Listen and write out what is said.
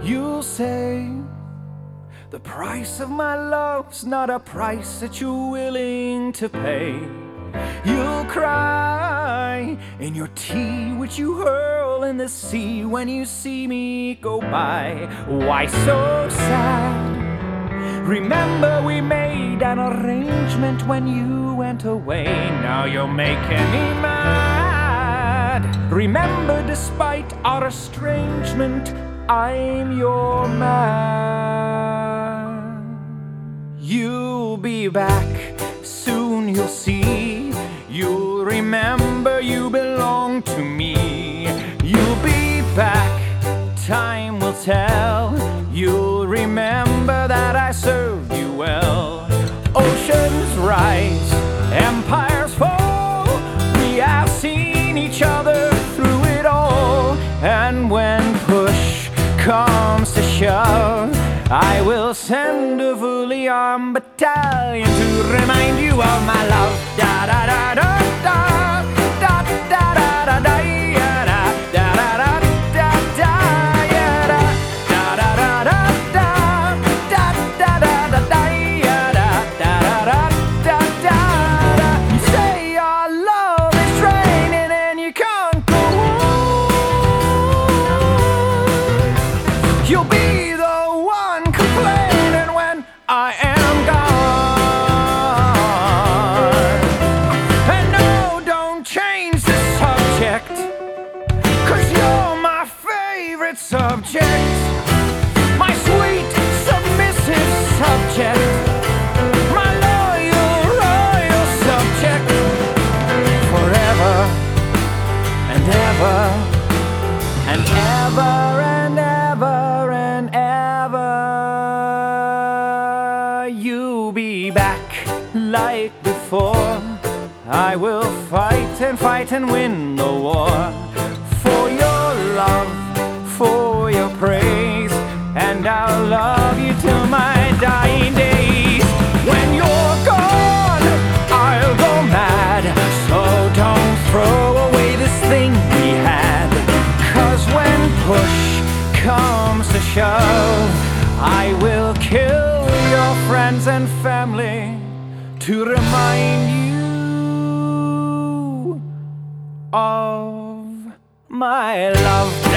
You'll say the price of my love's not a price that you're willing to pay. You'll cry in your tea, which you hurl in the sea when you see me go by. Why so sad? Remember we made an arrangement when you went away. Now you're making me mad. Remember, despite our estrangement, I'm your man. You'll be back, soon you'll see. You'll remember you belong to me. You'll be back, time will tell. You'll remember that I served you well. Oceans rise, empires fall. We have seen each other through it all. And when push comes to shove, I will send a fully armed battalion to remind you of my love. Da da da da da da da da da da ya da da da da da ya da da da da da da da da da da ya da da da da da da. You say your love is draining and you can't go on. You'll be the one complaining when I am gone. And no, don't change the subject, 'cause you're my favorite subject. My sweet, submissive subject. My loyal, royal subject. Forever and ever and ever and ever and ever. You'll be back like before. I will fight and fight and win the war. For your love, for your praise, and I'll love you till my dying days. When you're gone, I'll go mad. So don't throw away this thing we had. 'Cause when push comes to shove, I will kill your friends and family to remind you of my love.